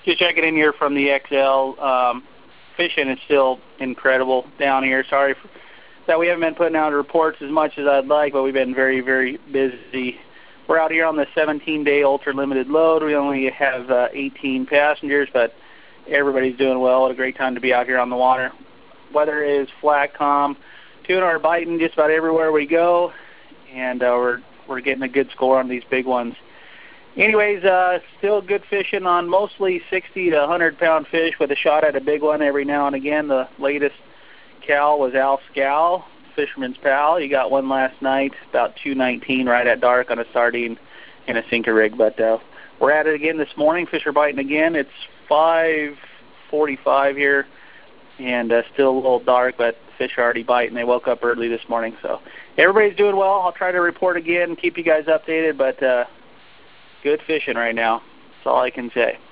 Just checking in here from the XL. Fishing is still incredible down here. Sorry that we haven't been putting out reports as much as I'd like, but we've been very, very busy. We're out here on the 17-day ultra-limited load. We only have 18 passengers, but everybody's doing well. What a great time to be out here on the water. Weather is flat, calm. Tuna are biting just about everywhere we go, and we're getting a good score on these big ones. Anyways, still good fishing on mostly 60 to 100-pound fish with a shot at a big one every now and again. The latest cal was Al Scal, Fisherman's Pal. He got one last night, about 219 right at dark on a sardine and a sinker rig. But we're at it again this morning. Fish are biting again. It's 5:45 here, and still a little dark, but fish are already biting. They woke up early this morning. So everybody's doing well. I'll try to report again, keep you guys updated, but good fishing right now. That's all I can say.